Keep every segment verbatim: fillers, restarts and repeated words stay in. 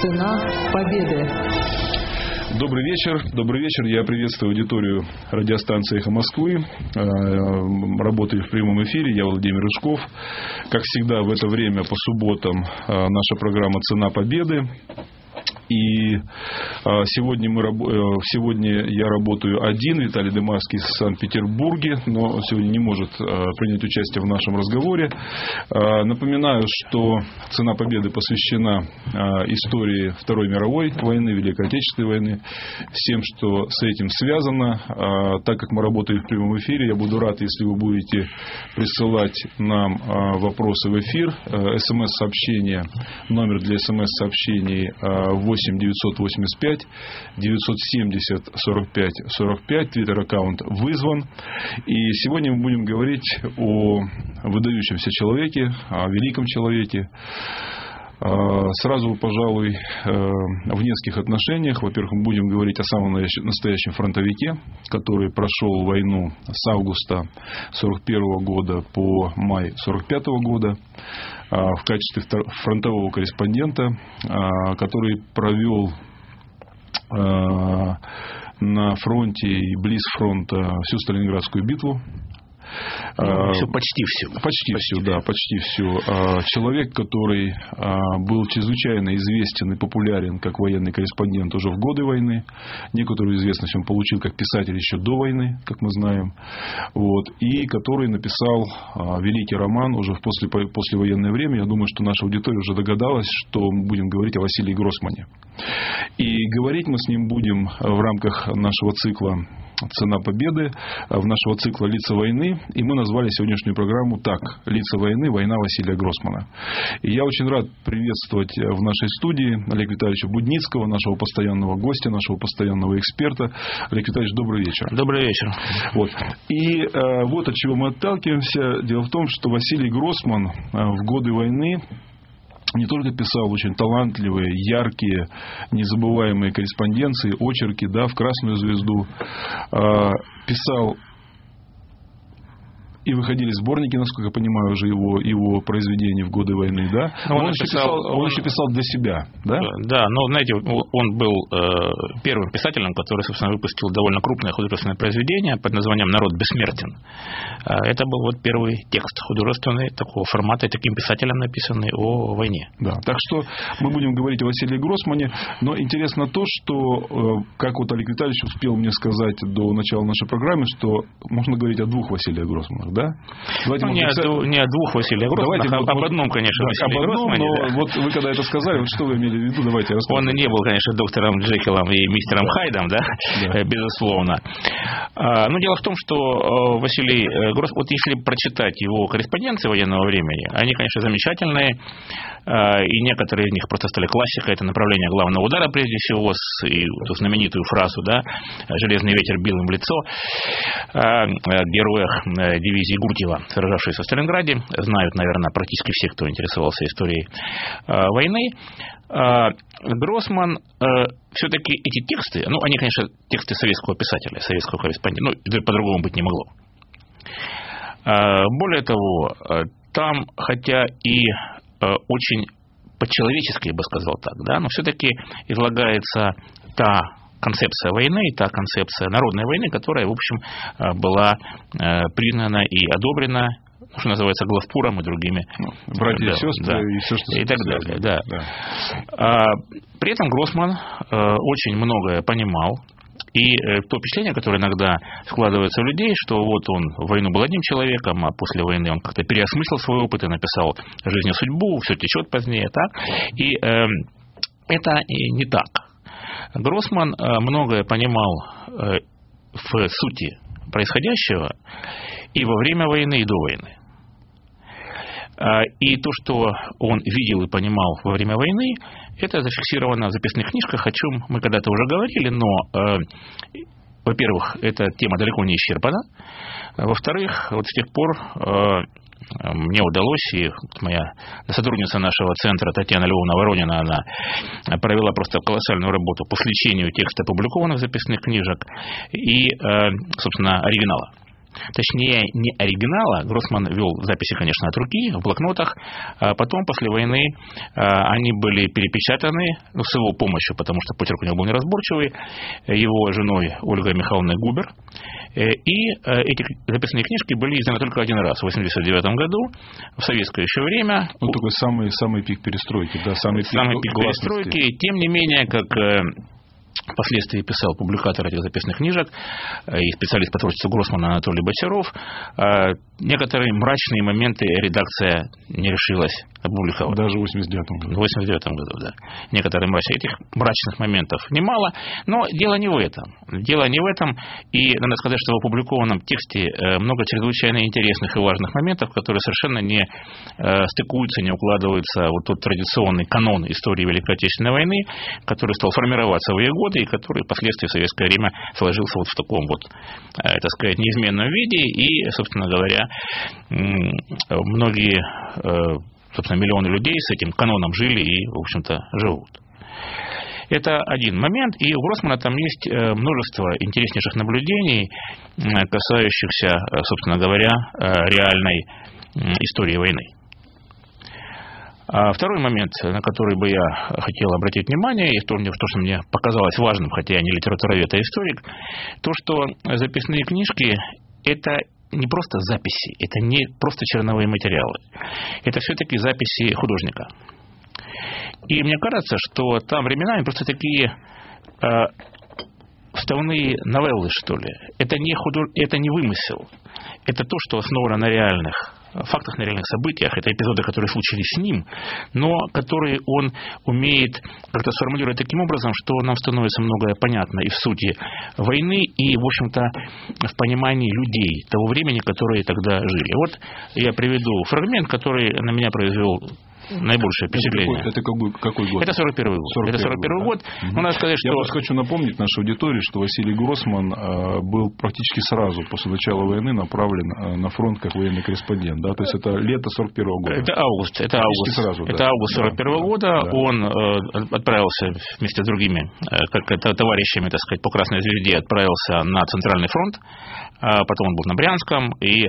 Цена победы. Добрый вечер. Добрый вечер. Я приветствую аудиторию радиостанции «Эхо Москвы». Работаю в прямом эфире. Я Владимир Рыжков. Как всегда, в это время по субботам наша программа «Цена победы». И сегодня, мы, сегодня я работаю один, Виталий Дымарский в Санкт-Петербурге, но сегодня не может принять участие в нашем разговоре. Напоминаю, что «Цена победы» посвящена истории Второй мировой войны, Великой Отечественной войны, всем, что с этим связано. Так как мы работаем в прямом эфире, я буду рад, если вы будете присылать нам вопросы в эфир. СМС-сообщение, номер для СМС-сообщений восемь девятьсот восемьдесят пять девятьсот семьдесят сорок пять сорок пять. Твиттер-аккаунт вызван. И сегодня мы будем говорить о выдающемся человеке, о великом человеке. Сразу, пожалуй, в нескольких отношениях. Во-первых, мы будем говорить о самом настоящем фронтовике, который прошел войну с августа сорок первого года по май сорок пятого года в качестве фронтового корреспондента, который провел на фронте и близ фронта всю Сталинградскую битву. Ну, все, почти все. Почти, почти все, да, почти все. Человек, который был чрезвычайно известен и популярен как военный корреспондент уже в годы войны. Некоторую известность он получил как писатель еще до войны, как мы знаем. Вот. И который написал великий роман уже в после, послевоенное время. Я думаю, что наша аудитория уже догадалась, что мы будем говорить о Василии Гроссмане. И говорить мы с ним будем в рамках нашего цикла «Цена победы», в нашего цикла «Лица войны». И мы назвали сегодняшнюю программу так: «Лица войны. Война Василия Гроссмана». И я очень рад приветствовать в нашей студии Олега Витальевича Будницкого, нашего постоянного гостя, нашего постоянного эксперта. Олег Витальевич, добрый вечер. Добрый вечер. Вот. И э, вот от чего мы отталкиваемся. Дело в том, что Василий Гроссман в годы войны не только писал очень талантливые, яркие, незабываемые корреспонденции, очерки, да, в «Красную звезду», э, писал. И выходили сборники, насколько я понимаю, уже его, его произведений в годы войны, да? Он, он, написал, еще писал, он, он еще писал для себя, да? Да, но, знаете, он был э, первым писателем, который, собственно, выпустил довольно крупное художественное произведение под названием «Народ бессмертен». Это был вот первый текст художественный такого формата, таким писателем написанный о войне. Да, так что мы будем говорить о Василии Гроссмане, но интересно то, что, как вот Олег Витальевич успел мне сказать до начала нашей программы, что можно говорить о двух Василиях Гроссманах. Да? Ну, не, писать... о, не о двух Василиях Гроссманах, а об одном, конечно, да, Василии об одном, Гроссмане. Но да. Вот вы когда это сказали, вот что вы имели в виду, давайте расскажем. Он не был, конечно, доктором Джекилом и мистером Хайдом, да, да. безусловно. А, но дело в том, что Василий Гроссман, вот если прочитать его корреспонденции военного времени, они, конечно, замечательные, и некоторые из них просто стали классикой. Это направление главного удара, прежде всего, и ту знаменитую фразу, да, «Железный ветер бил им в лицо», о героях дивизии Гурьева, сражавшиеся в Сталинграде, знают, наверное, практически все, кто интересовался историей э, войны. Э, Гроссман э, все-таки эти тексты, ну, они, конечно, тексты советского писателя, советского корреспондента, ну, по-другому быть не могло. Э, более того, э, там, хотя и э, очень по-человечески, я бы сказал так, да, но все-таки излагается та концепция войны, та концепция народной войны, которая, в общем, была признана и одобрена, что называется, главпуром и другими ну, братья да, и сестры да, и все, что и так далее. Да. Да. При этом Гроссман очень многое понимал. И то впечатление, которое иногда складывается у людей, что вот он в войну был одним человеком, а после войны он как-то переосмыслил свой опыт и написал «Жизнь и судьбу», все течет позднее, так? И э, это не так. Гроссман многое понимал в сути происходящего и во время войны, и до войны. И то, что он видел и понимал во время войны, это зафиксировано в записных книжках, о чем мы когда-то уже говорили, но, во-первых, эта тема далеко не исчерпана. Во-вторых, вот с тех пор мне удалось, и моя сотрудница нашего центра Татьяна Львовна Воронина, она провела просто колоссальную работу по сличению текста опубликованных записных книжек и, собственно, оригинала. точнее, не оригинала. Гроссман вел записи, конечно, от руки, в блокнотах. А потом, после войны, они были перепечатаны, ну, с его помощью, потому что почерк у него был неразборчивый, его женой Ольгой Михайловной Губер. И эти записные книжки были изданы только один раз, в восемьдесят девятом году, в советское еще время. Ну, такой самый, самый пик перестройки, да, самый пик, самый пик перестройки. Тем не менее, как впоследствии писал публикатор этих записных книжек и специалист по творчеству Гроссмана Анатолий Бочаров, некоторые мрачные моменты редакция не решилась опубликовать. Даже в восемьдесят девятом году. В восемьдесят девятом году, да. Некоторые мрачные. Этих мрачных моментов немало, но дело не в этом. Дело не в этом, и надо сказать, что в опубликованном тексте много чрезвычайно интересных и важных моментов, которые совершенно не стыкуются, не укладываются в тот традиционный канон истории Великой Отечественной войны, который стал формироваться в ее годы и который впоследствии в советское время сложился вот в таком вот, так сказать, неизменном виде, и, собственно говоря, многие, собственно, миллионы людей с этим каноном жили и, в общем-то, живут. Это один момент, и у Гроссмана там есть множество интереснейших наблюдений, касающихся, собственно говоря, реальной истории войны. А второй момент, на который бы я хотел обратить внимание, и то, что мне показалось важным, хотя я не литературовед, а историк, то, что записные книжки – это не просто записи, это не просто черновые материалы, это все-таки записи художника. И мне кажется, что там временами просто такие э, вставные новеллы, что ли. Это не, худож... это не вымысел, это то, что основано на реальных фактах, на реальных событиях. Это эпизоды, которые случились с ним, но которые он умеет как-то сформулировать таким образом, что нам становится многое понятно и в сути войны, и, в общем-то, в понимании людей того времени, которые тогда жили. Вот я приведу фрагмент, который на меня произвел наибольшее впечатление. Это какой, какой год? Это сорок первый год. сорок первый, это сорок первый год. Да? Ну, надо сказать, что... Я просто хочу напомнить нашей аудитории, что Василий Гроссман э, был практически сразу после начала войны направлен э, на фронт как военный корреспондент. Да? То есть это лето сорок первого года. Это август. Это август, сразу, это да. август сорок первого да. года. Да. Он э, отправился вместе с другими э, как, товарищами, так сказать, по Красной Звезде, отправился на Центральный фронт. Потом он был на Брянском, и э,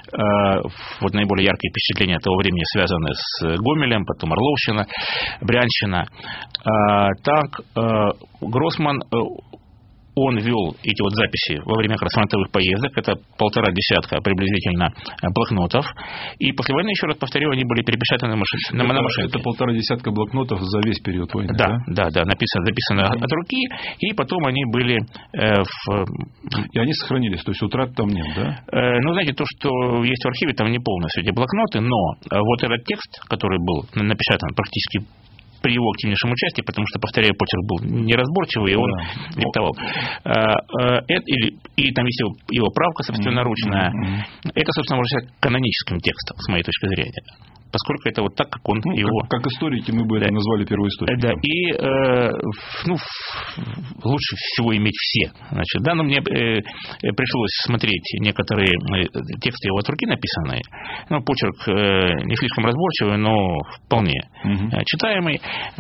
вот наиболее яркие впечатления того времени связаны с Гомелем, потом Орловщина, Брянщина. Э, так, э, Гроссман, э, он вел эти вот записи во время как раз фронтовых поездок, это полтора десятка приблизительно блокнотов, и после войны, еще раз повторю, они были перепечатаны машин, на, на машинке. Это полтора десятка блокнотов за весь период войны, да? Да, да, да, написано, записано mm-hmm. от руки, и потом они были э, в... И они сохранились, то есть утрат там нет, да? Э, ну, знаете, то, что есть в архиве, там не полностью эти блокноты, но вот этот текст, который был напечатан практически при его активнейшем участии, потому что, повторяю, почерк был неразборчивый, и он да. диктовал. И, и там есть его, его правка собственноручная. Mm-hmm. Это, собственно, можно считать каноническим текстом, с моей точки зрения. Поскольку это вот так, как он ну, его... Как, как историки мы бы да. это назвали первоисториком. Да, и э, ну, лучше всего иметь все. Значит, да, но мне э, пришлось смотреть некоторые тексты его от руки написанные. Ну, почерк э, не слишком разборчивый, но вполне угу. читаемый.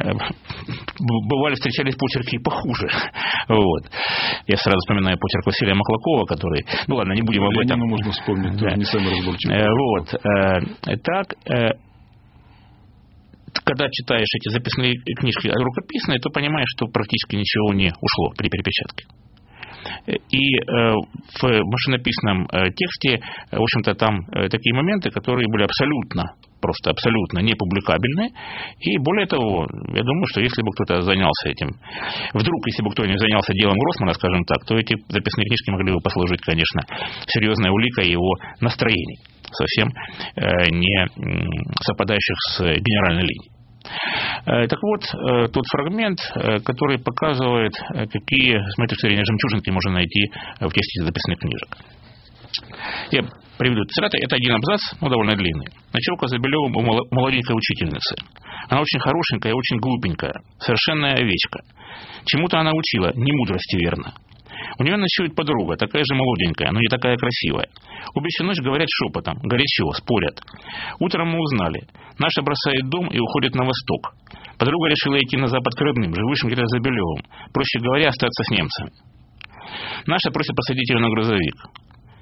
Бывали, встречались почерки похуже. Вот. Я сразу вспоминаю почерк Василия Маклакова, который... Ну ладно, не будем об этом. Ленину можно вспомнить, да. не самый разборчивый. Вот. Так... Когда читаешь эти записные книжки рукописные, то понимаешь, что практически ничего не ушло при перепечатке. И в машинописном тексте, в общем-то, там такие моменты, которые были абсолютно, просто абсолютно непубликабельны. И более того, я думаю, что если бы кто-то занялся этим, вдруг, если бы кто-нибудь занялся делом Гроссмана, скажем так, то эти записные книжки могли бы послужить, конечно, серьезной уликой его настроений, совсем не совпадающих с генеральной линией. Так вот, тот фрагмент, который показывает, какие, с моей точки зрения, жемчужинки можно найти в тексте записных книжек. Я приведу цитаты. Это один абзац, но довольно длинный. Ночевка за Белевым у молоденькой учительницы. Она очень хорошенькая и очень глупенькая. Совершенная овечка. Чему-то она учила, не мудрости верно. У нее ночует подруга, такая же молоденькая, но не такая красивая. Обе всю ночь говорят шепотом, горячо, спорят. Утром мы узнали. Наша бросает дом и уходит на восток. Подруга решила идти на запад к родным, живущим где-то за Белевым. Проще говоря, остаться с немцами. Наша просит посадить ее на грузовик.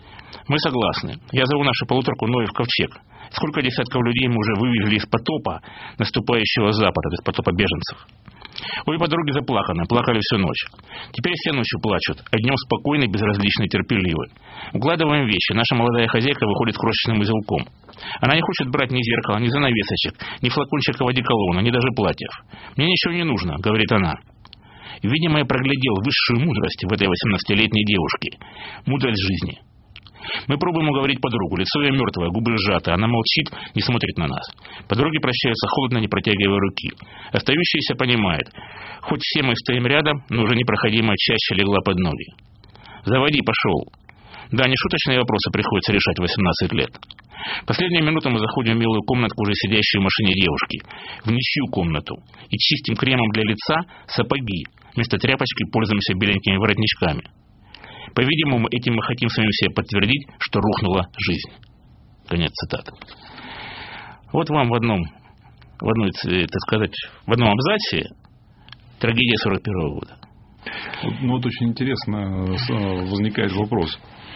Мы согласны. Я зову нашу полуторку Ноев ковчег. Сколько десятков людей мы уже вывезли из потопа наступающего Запада, из потопа беженцев. Обе подруги заплаканы, плакали всю ночь. Теперь все ночью плачут, а днем спокойны, безразличны, терпеливы. Укладываем вещи. Наша молодая хозяйка выходит крошечным узелком. Она не хочет брать ни зеркала, ни занавесочек, ни флакончиков одеколона, ни даже платьев. «Мне ничего не нужно», — говорит она. Видимо, я проглядел высшую мудрость в этой восемнадцатилетней девушке. Мудрость жизни. Мы пробуем уговорить подругу. Лицо ее мертвое, губы сжаты. Она молчит, не смотрит на нас. Подруги прощаются холодно, не протягивая руки. Остающаяся понимает. Хоть все мы стоим рядом, но уже непроходимая чаще легла под ноги. «Заводи, пошел». Да, нешуточные вопросы приходится решать в восемнадцать лет. Последнюю минуту мы заходим в милую комнатку уже сидящей в машине девушки. В ничью комнату. И чистим кремом для лица сапоги. Вместо тряпочки пользуемся беленькими воротничками. По-видимому, этим мы хотим самим себе подтвердить, что рухнула жизнь. Конец цитаты. Вот вам в одном, в одной, так сказать, в одном абзаце трагедия сорок первого года. Ну вот очень интересно возникает вопрос.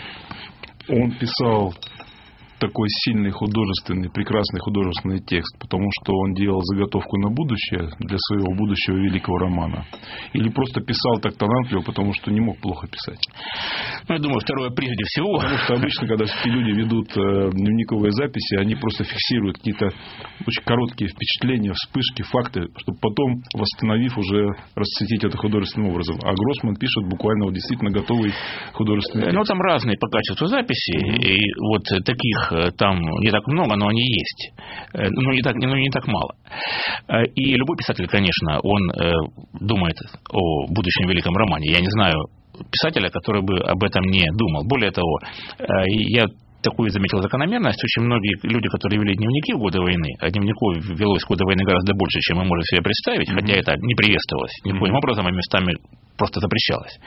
Он писал такой сильный художественный, прекрасный художественный текст, потому что он делал заготовку на будущее для своего будущего великого романа? Или просто писал так талантливо, потому что не мог плохо писать? Ну, я думаю, второе прежде всего. Потому что обычно, когда все люди ведут э, дневниковые записи, они просто фиксируют какие-то очень короткие впечатления, вспышки, факты, чтобы потом, восстановив, уже расцветить это художественным образом. А Гроссман пишет буквально вот действительно готовый художественный текст. Ну, там разные по качеству записи. И вот таких там не так много, но они есть. Ну, не так, ну, не так мало. И любой писатель, конечно, он думает о будущем великом романе. Я не знаю писателя, который бы об этом не думал. Более того, я такую заметил закономерность. Очень многие люди, которые вели дневники в годы войны, а дневников велось в годы войны гораздо больше, чем мы можем себе представить, mm-hmm. хотя это не приветствовалось никаким mm-hmm. образом, а местами просто запрещалось.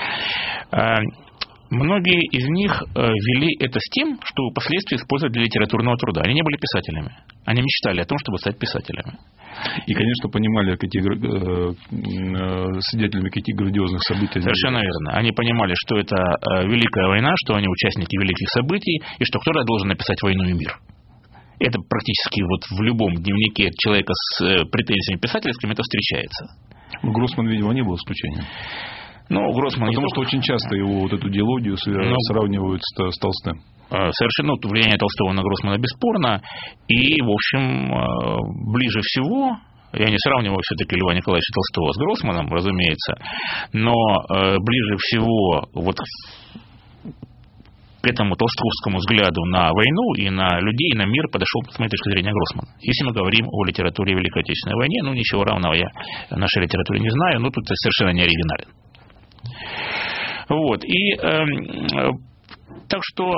Многие из них вели это с тем, что впоследствии использовали для литературного труда. Они не были писателями. Они мечтали о том, чтобы стать писателями. И, конечно, понимали, какие, э, свидетелями каких грандиозных событий. Совершенно верно. Они понимали, что это великая война, что они участники великих событий, и что кто-то должен написать «Войну и мир». Это практически вот в любом дневнике человека с претензиями писательскими это встречается. Гроссман, видимо, не был исключением. Ну, Гроссман... Потому что очень часто его вот эту диалогию ну, сравнивают с, с Толстым. Совершенно влияние Толстого на Гроссмана бесспорно. И, в общем, ближе всего... Я не сравниваю все-таки Льва Николаевича Толстого с Гроссманом, разумеется. Но ближе всего вот к этому толстовскому взгляду на войну и на людей, и на мир подошел, с моей точки зрения, Гроссман. Если мы говорим о литературе Великой Отечественной войны, ну, ничего равного я в нашей литературе не знаю, но тут это совершенно не оригинален. Вот. И э, так что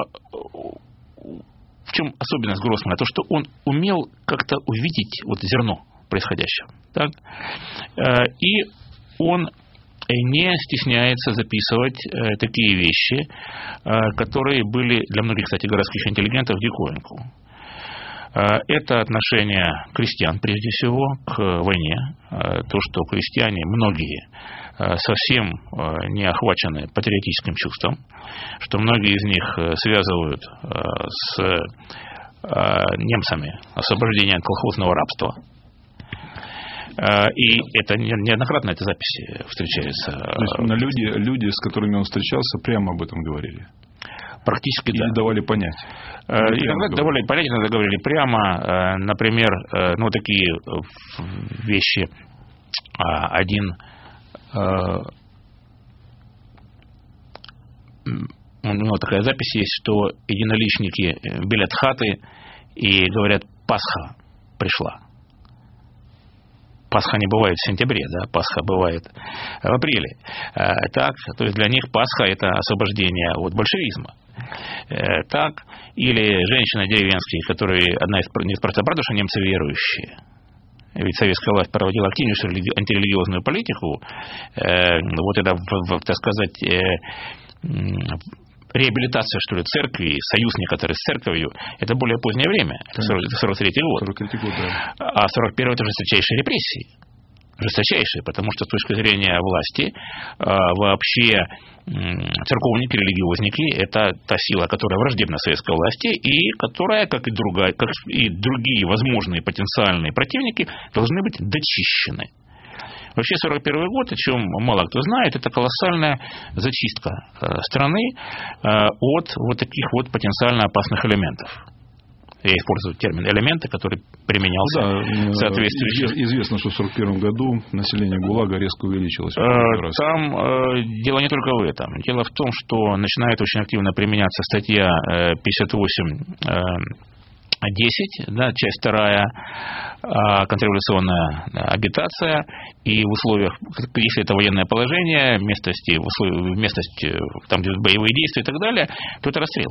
в чем особенность Гроссмана? То, что он умел как-то увидеть вот зерно происходящего. Так? Э, и он не стесняется записывать э, такие вещи, э, которые были для многих, кстати, городских интеллигентов диковинку. Э, это отношение крестьян, прежде всего, к войне. Э, то, что крестьяне, многие, э, совсем э, не охвачены патриотическим чувством, что многие из них э, связывают э, с э, немцами освобождение от колхозного рабства. И это неоднократно эти записи встречаются. То есть люди, люди, с которыми он встречался, прямо об этом говорили? Практически, Или да. давали понять? Иногда давали понять, иногда говорили прямо. Например, ну, такие вещи. Один у него такая запись есть, что единоличники белят хаты и говорят: Пасха пришла. Пасха не бывает в сентябре, да, Пасха бывает в апреле. Так, то есть для них Пасха – это освобождение от большевизма. Так, или женщины деревенские, которые, одна из, не спросила, правда, что немцы верующие? Ведь советская власть проводила активнейшую антирелигиозную политику. Вот это, так сказать, реабилитация, что ли, церкви, союз некоторых с церковью, это более позднее время. Это сорок третий год. сорок третий год, да. А сорок первый это же жесточайшие репрессии. жесточайшие, потому что с точки зрения власти вообще церковники, религиозники – это та сила, которая враждебна советской власти и которая, как и, другая, как и другие возможные потенциальные противники, должны быть дочищены. Вообще сорок первый год, о чем мало кто знает, это колоссальная зачистка страны от вот таких вот потенциально опасных элементов. Я использую термин «элементы», который применялся да, соответствующих. Известно, что в сорок первом году население ГУЛАГа резко увеличилось. Там э, дело не только в этом. Дело в том, что начинает очень активно применяться статья пятьдесят восемь десять, да, часть вторая, контрреволюционная агитация, и в условиях, если это военное положение, местности, в условиях, местности, там, где боевые действия и так далее, то это расстрел.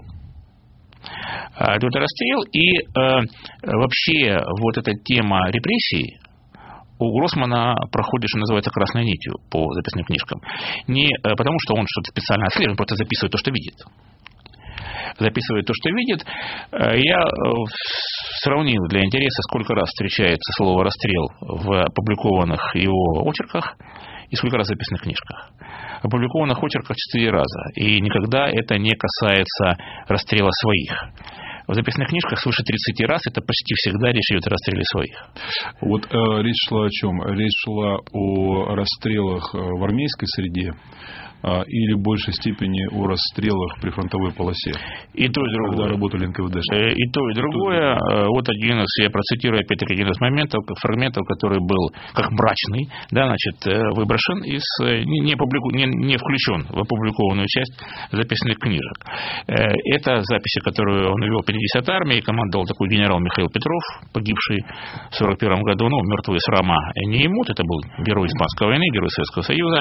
Идет расстрел, и э, вообще вот эта тема репрессий у Гроссмана проходит, что называется, красной нитью по записным книжкам. Не потому, что он что-то специально отслеживает, просто записывает то, что видит. Записывает то, что видит. Я сравнил для интереса, сколько раз встречается слово «расстрел» в опубликованных его очерках и сколько раз в записных книжках. Опубликованных очерках четыре раза. И никогда это не касается расстрела своих. В записных книжках свыше тридцати раз это почти всегда речь идет о расстреле своих. Вот э, речь шла о чем? Речь шла о расстрелах в армейской среде э, или в большей степени о расстрелах при фронтовой полосе? И то, и другое. Когда работали эн ка вэ дэшники. И то, и другое. То, вот один из, я процитирую опять-таки один из моментов, фрагментов, который был как мрачный, да, значит, выброшен из, не, не, публику, не, не включен в опубликованную часть записных книжек. Это записи, которую он вел в пятидесятой армии, командовал такой генерал Михаил Петров, погибший в сорок первом году, ну, мертвые с Рама не имут, это был герой Испанской войны, герой Советского Союза.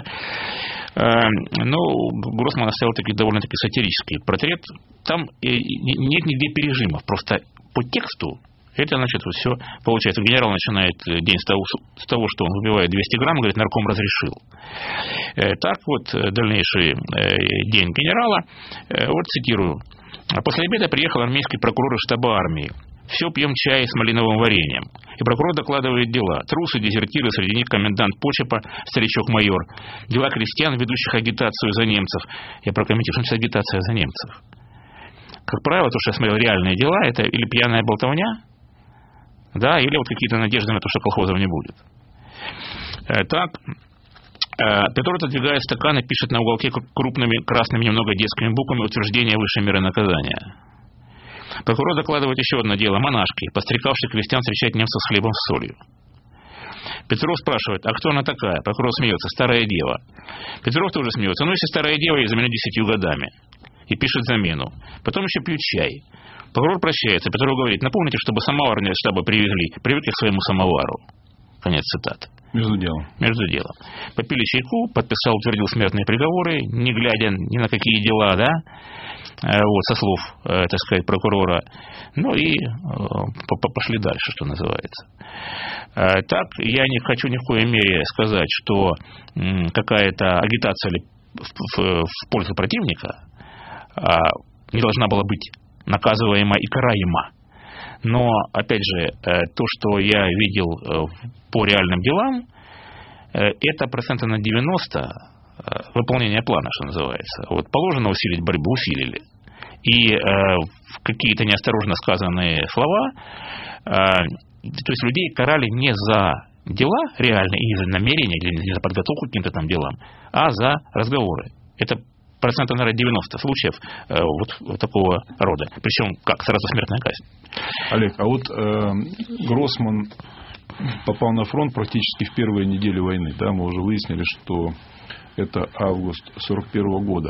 Но Гроссман оставил таки довольно-таки сатирический портрет. Там нет нигде пережимов, просто по тексту это, значит, вот все получается. Генерал начинает день с того, с того, что он выпивает двести грамм, говорит, нарком разрешил. Так вот, дальнейший день генерала, вот цитирую. После обеда приехал армейский прокурор из штаба армии. Все пьем чай с малиновым вареньем. И прокурор докладывает дела. Трусы, дезертиры, среди них комендант Почепа, старичок-майор. Дела крестьян, ведущих агитацию за немцев. Я прокомментирую, что это агитация за немцев. Как правило, то, что я смотрел, реальные дела, это или пьяная болтовня, да, или вот какие-то надежды на то, что колхозов не будет. Так, Петр отодвигает стакан и пишет на уголке крупными красными немного детскими буквами утверждение высшей меры наказания. Прокурор докладывает еще одно дело. Монашки, подстрекавшие крестьян встречать немцев с хлебом с солью. Петров спрашивает, а кто она такая? Прокурор смеется, старая дева. Петров тоже смеется, ну если старая дева, я заменю десятью годами. И пишет замену. Потом еще пьют чай. Прокурор прощается. Петров говорит, напомните, чтобы самовар мне из штаба привезли. Привыкли к своему самовару. Конец цитаты. Между делом. Между делом. Попили чайку, подписал, утвердил смертные приговоры, не глядя ни на какие дела, да, вот, со слов, так сказать, прокурора. Ну и пошли дальше, что называется. Так, я не хочу ни в коей мере сказать, что какая-то агитация в пользу противника не должна была быть наказываема и караема. Но, опять же, то, что я видел по реальным делам, это процентов на девяносто выполнение плана, что называется. Вот положено усилить борьбу, усилили. И э, какие-то неосторожно сказанные слова, э, то есть людей карали не за дела реальные, и не за намерения, или не за подготовку к каким-то там делам, а за разговоры. Это процентов, наверное, девяносто случаев э, вот такого рода. Причем, как, сразу смертная казнь. Олег, а вот э, Гроссман попал на фронт практически в первые недели войны. Да, мы уже выяснили, что это август сорок первого года.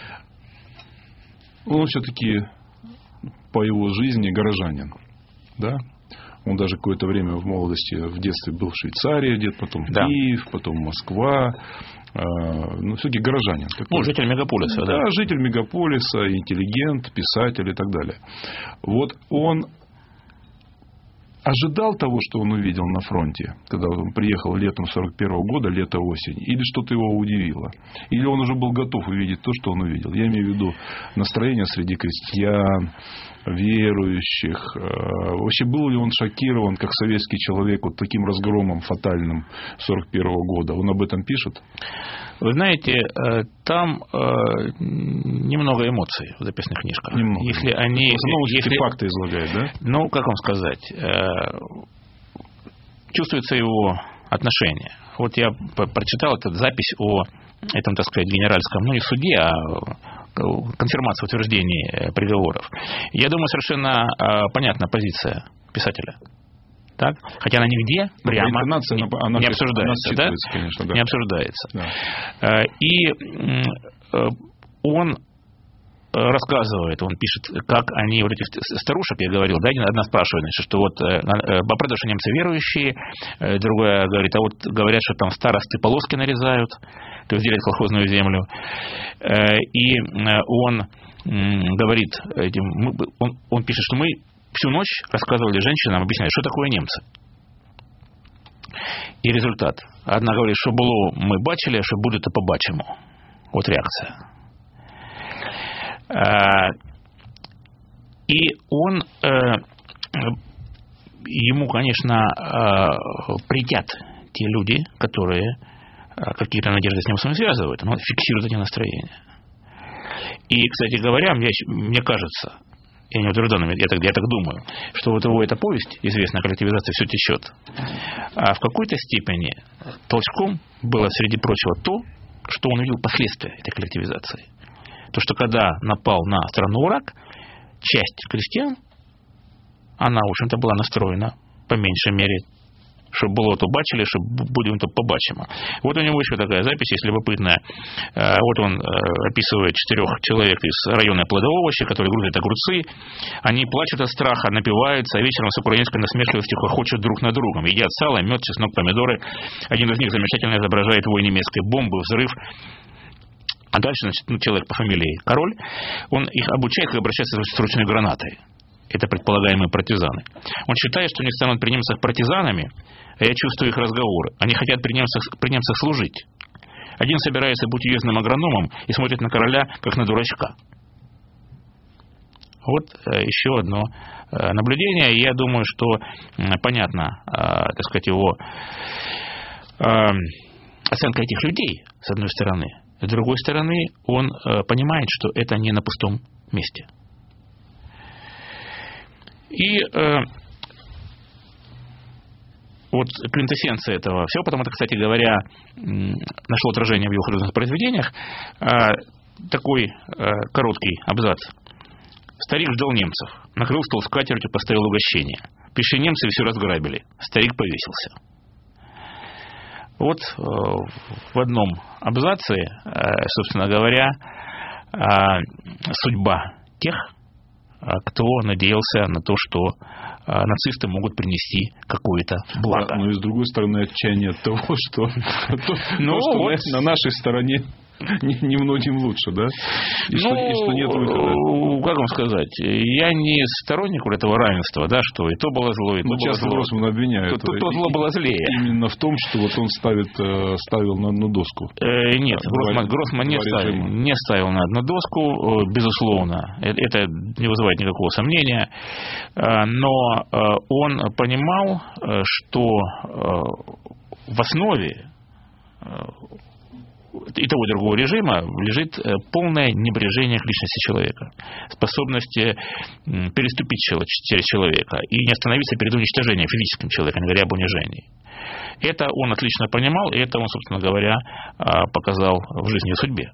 Он все-таки по его жизни горожанин. Да? Он даже какое-то время в молодости, в детстве был в Швейцарии, где-то потом да. Киев, потом Москва. Ну, все-таки горожанин. Ну, житель мегаполиса. Да, да, житель мегаполиса, интеллигент, писатель и так далее. Вот он ожидал того, что он увидел на фронте, когда он приехал летом сорок первого года, лето-осень, или что-то его удивило? Или он уже был готов увидеть то, что он увидел? Я имею в виду настроение среди крестьян, верующих. Вообще, был ли он шокирован, как советский человек, вот таким разгромом фатальным сорок первого года? Он об этом пишет? Вы знаете, там немного эмоций в записных книжках. Немного. Если они... Ну, если факты излагает, да? Ну, как вам сказать? Чувствуется его отношение. Вот я прочитал эту запись о этом, так сказать, генеральском, ну, не суде, а конфирмации утверждений приговоров. Я думаю, совершенно понятна позиция писателя. Так? Хотя она нигде прямо она, она, не обсуждается. Да? Конечно, да. Не обсуждается. Да. И он рассказывает, он пишет, как они, вот этих старушек, я говорил, да, одна спрашивает, значит, что вот по что немцы верующие, другая говорит, а вот говорят, что там старосты полоски нарезают, то есть делят колхозную землю. И он говорит, он, он пишет, что мы всю ночь рассказывали женщинам, объясняли, что такое немцы. И результат. Одна говорит, что было мы бачили, а что будет, то побачимо. Вот реакция. И он, ему, конечно, притят те люди, которые какие-то надежды с ним связывают, но фиксируют эти настроения. И, кстати говоря, мне, мне кажется, я не утверждаю, я так, я так думаю, что вот его эта повесть, известная коллективизация, все течет. А в какой-то степени толчком было, среди прочего, то, что он увидел последствия этой коллективизации. То, что когда напал на страну враг, часть крестьян, она, в общем-то, была настроена, по меньшей мере, чтобы было то бачили, чтобы будем то побачимо. Вот у него еще такая запись, есть любопытная. Вот он описывает четырех человек из района плодововоща, которые грузят огурцы. Они плачут от страха, напиваются, а вечером с украинской насмешливостью хохочут друг над другом. Едят сало, мед, чеснок, помидоры. Один из них замечательно изображает вой немецкой бомбы, взрыв. А дальше, значит, ну, человек по фамилии Король, он их обучает, как обращаться с ручной гранатой. Это предполагаемые партизаны. Он считает, что они станут при немцах партизанами, а я чувствую их разговоры. Они хотят при немцах, при немцах служить. Один собирается быть уездным агрономом и смотрит на Короля, как на дурачка. Вот еще одно наблюдение. Я думаю, что понятно, так сказать, его оценка этих людей, с одной стороны. С другой стороны, он понимает, что это не на пустом месте. И э, вот квинтэссенция этого всего, потому что, кстати говоря, нашло отражение в его художественных произведениях, э, такой э, короткий абзац. Старик ждал немцев, накрыл стол скатертью, поставил угощение. Пришли немцы и все разграбили. Старик повесился. Вот э, в одном абзаце, э, собственно говоря, э, судьба тех, кто надеялся на то, что а, нацисты могут принести какое-то благо. Но и с другой стороны, отчаяние от того, что, ну, что вот. на нашей стороне немногим лучше, да? И, ну, что, и что нет выхода. Как вам сказать? Я не сторонник вот этого равенства, да, что и то было зло, и то ну, было зло. Гроссман обвиняет. То, то, то зло было злее. Именно в том, что вот он ставит, ставил на одну доску. Э, нет, да, Гроссман, Гроссман не, ставил, не ставил на одну доску, безусловно. Это не вызывает никакого сомнения. Но он понимал, что в основе и того и другого режима лежит полное небрежение к личности человека, способность переступить через человека и не остановиться перед уничтожением физическим человека, не говоря об унижении. Это он отлично понимал, и это он, собственно говоря, показал в жизни и судьбе.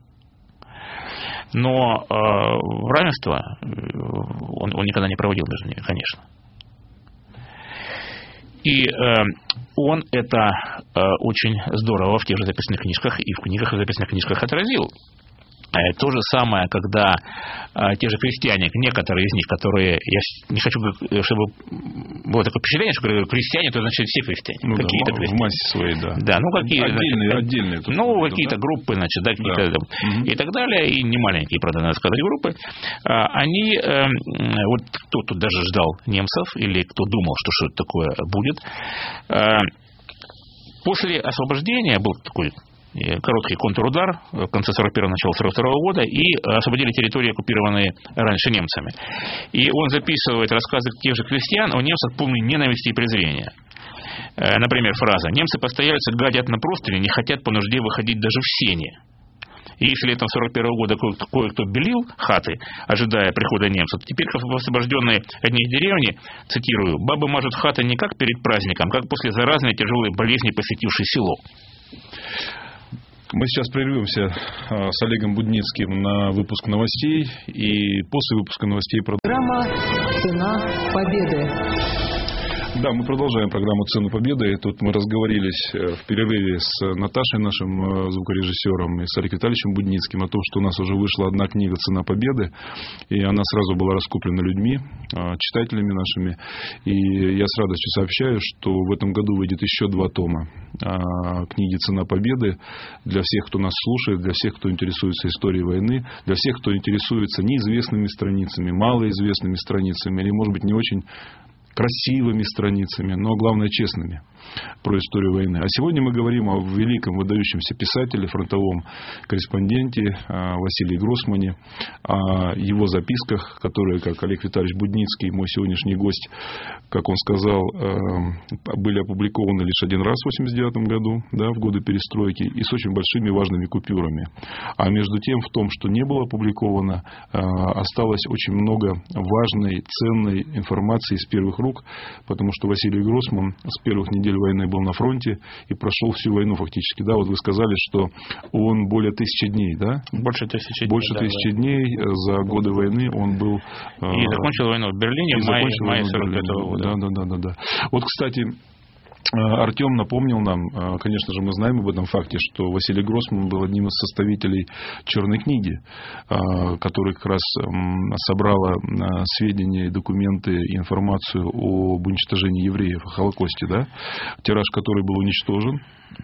Но равенство он, он никогда не проводил между ними, конечно. И э, он это э, очень здорово в тех же записных книжках и в книгах и записных книжках отразил. То же самое, когда а, те же крестьяне, некоторые из них, которые, я не хочу, чтобы было такое впечатление, что крестьяне, то значит все крестьяне. Ну, какие-то да, крестьяне. В массе своей, да. Да, ну какие отдельные, значит, отдельные. Ну, это, какие-то да? группы, значит, да, какие-то, да. Угу. И так далее, и не маленькие, правда, надо сказать, группы. А, они, э, вот кто тут даже ждал немцев, или кто думал, что что-то такое будет, э, после освобождения был такой короткий контрудар в конце сорок первого, начало сорок второго года, и освободили территории, оккупированные раньше немцами. И он записывает рассказы тех же крестьян о немцах полной ненависти и презрения. Например, фраза: «Немцы постояльцы гадят на простыни, не хотят по нужде выходить даже в сени». И если летом сорок первого года кое-кто, кое-кто белил хаты, ожидая прихода немцев, то теперь в освобожденной от них деревне, цитирую, «бабы мажут хаты не как перед праздником, как после заразной тяжелой болезни, посетившей село». Мы сейчас прервемся с Олегом Будницким на выпуск новостей, и после выпуска новостей продолжим. Программа «Цена победы». Да, мы продолжаем программу «Цена победы». И тут мы разговорились в перерыве с Наташей, нашим звукорежиссером, и с Олегом Витальевичем Будницким о том, что у нас уже вышла одна книга «Цена победы», и она сразу была раскуплена людьми, читателями нашими. И я с радостью сообщаю, что в этом году выйдет еще два тома книги «Цена победы» для всех, кто нас слушает, для всех, кто интересуется историей войны, для всех, кто интересуется неизвестными страницами, малоизвестными страницами, или, может быть, не очень красивыми страницами, но, главное, честными про историю войны. А сегодня мы говорим о великом выдающемся писателе, фронтовом корреспонденте Василии Гроссмане, о его записках, которые, как Олег Витальевич Будницкий, мой сегодняшний гость, как он сказал, были опубликованы лишь один раз в восемьдесят девятом году, да, в годы перестройки, и с очень большими важными купюрами. А между тем, в том, что не было опубликовано, осталось очень много важной, ценной информации из первых рук, потому что Василий Гроссман с первых недель войны был на фронте и прошел всю войну фактически. Да, вот вы сказали, что он более тысячи дней, да? Больше тысячи дней. Больше да, тысячи да. дней за годы войны он был... И закончил войну в Берлине в мае, мае сорок пятого года. Да, да, да, да, да. Вот, кстати, Артем напомнил нам, конечно же, мы знаем об этом факте, что Василий Гроссман был одним из составителей «Черной книги», которая как раз собрала сведения, документы и информацию об уничтожении евреев, о Холокосте, да? Тираж, который был уничтожен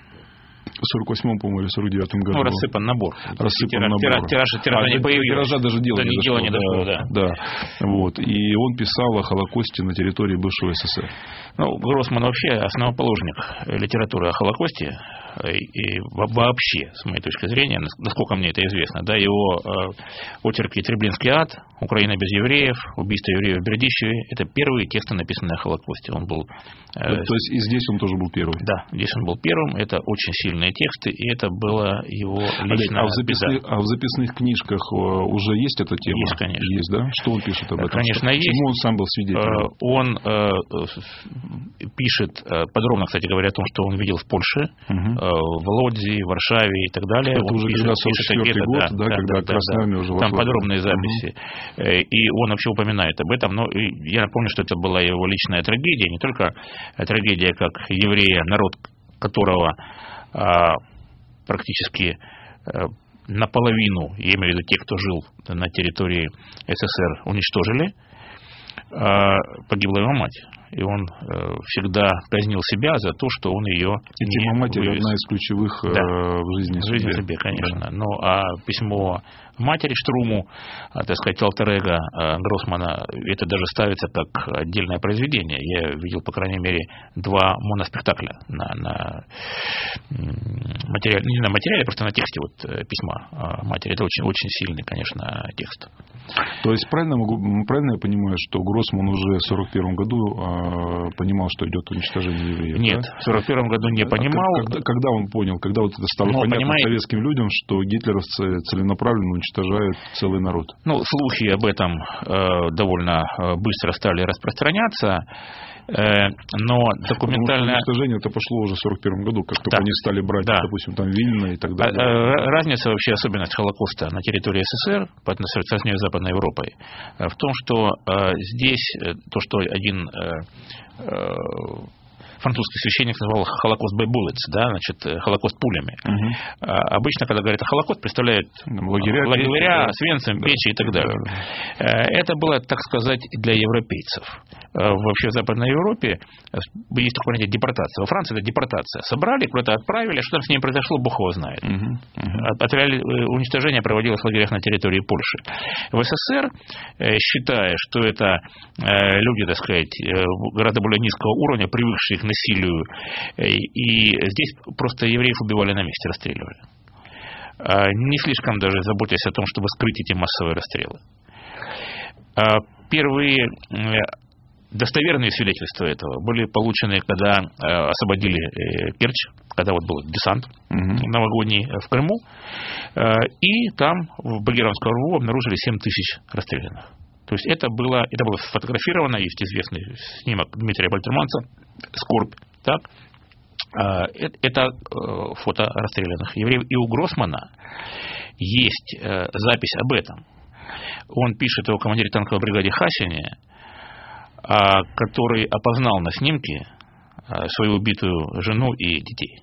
в сорок восьмом, по-моему, или сорок девятом году. Ну, рассыпан набор. Рассыпан тираж, набор. Тираж, тираж, тираж а, не появился. Тиража даже дело да, не дошло. не дошло да, да. да. Вот. И он писал о Холокосте на территории бывшего СССР. Ну, Гроссман вообще основоположник литературы о Холокосте. И, и вообще, с моей точки зрения, насколько мне это известно, да, его э, очерки «Треблинский ад», «Украина без евреев», «Убийство евреев в Бердичеве» — это первые тексты, написанные о Холокосте. Он был... Э, То есть и здесь он тоже был первым? Да, здесь он был первым. Это очень сильные тексты, и это было его личная а в записных, а в записных книжках уже есть эта тема? Есть, конечно. Есть, да? Что он пишет об этом? Конечно, что, есть. Почему он сам был свидетелем? Он э, пишет подробно, кстати говоря, о том, что он видел в Польше, угу. в Лодзи, в Варшаве и так далее. Это он уже пишет, когда сорок четвёртый год, да, да, да, когда да, Красная да, Армия уже вошла. Там подробные записи. Угу. И он вообще упоминает об этом. Но я напомню, что это была его личная трагедия. Не только трагедия как еврея, народ которого а, практически а, наполовину, я имею в виду тех, кто жил на территории СССР, уничтожили, а, погибла его мать. И он э, всегда казнил себя за то, что он ее и не тема матери вывез. одна из ключевых да. э, в жизни. В жизни себе, конечно. Да. Ну, а письмо матери Штруму, так сказать, альтер-эго Гроссмана, это даже ставится как отдельное произведение. Я видел, по крайней мере, два моноспектакля на, на материале, не на материале, просто на тексте вот письма матери. Это очень, очень сильный, конечно, текст. То есть правильно, могу, правильно я понимаю, что Гроссман уже в сорок первом году э, понимал, что идет уничтожение евреев? Нет, да? в сорок первом году не понимал. А когда, когда он понял, когда вот это стало ну, понятно понимаете, советским людям, что гитлеровцы целенаправленно уничтожают целый народ? Ну, слухи об этом э, довольно быстро стали распространяться. Но документальное... Уничтожение это пошло уже в сорок первом году, как только да. они стали брать, да. допустим, там Вильно и так далее. Разница, вообще особенность Холокоста на территории СССР по отношению с Средней и Западной Европой в том, что здесь то, что один французский священник назвал Holocaust by bullets, да, значит, Холокост пулями. Угу. Обычно, когда говорят о Холокост, представляют лагеря, лагеря печи, свинцем, да, печи и так далее. Да. Это было, так сказать, для европейцев. Вообще в Западной Европе есть такое понятие депортация. Во Франции это депортация. Собрали, куда-то отправили, что там с ними произошло, бог его знает. Угу. Угу. Уничтожение проводилось в лагерях на территории Польши. В СССР, считая, что это люди, так сказать, гораздо более низкого уровня, привыкшие к насилию, и здесь просто евреев убивали на месте, расстреливали. Не слишком даже заботясь о том, чтобы скрыть эти массовые расстрелы. Первые достоверные свидетельства этого были получены, когда освободили Керчь, когда вот был десант угу. новогодний в Крыму, и там в Багировском рву обнаружили семь тысяч расстрелянных. То есть это было, это было сфотографировано, есть известный снимок Дмитрия Бальтерманца «Скорбь». Так? Это фото расстрелянных евреев. И у Гроссмана есть запись об этом. Он пишет о командире танковой бригады Хасине, который опознал на снимке свою убитую жену и детей.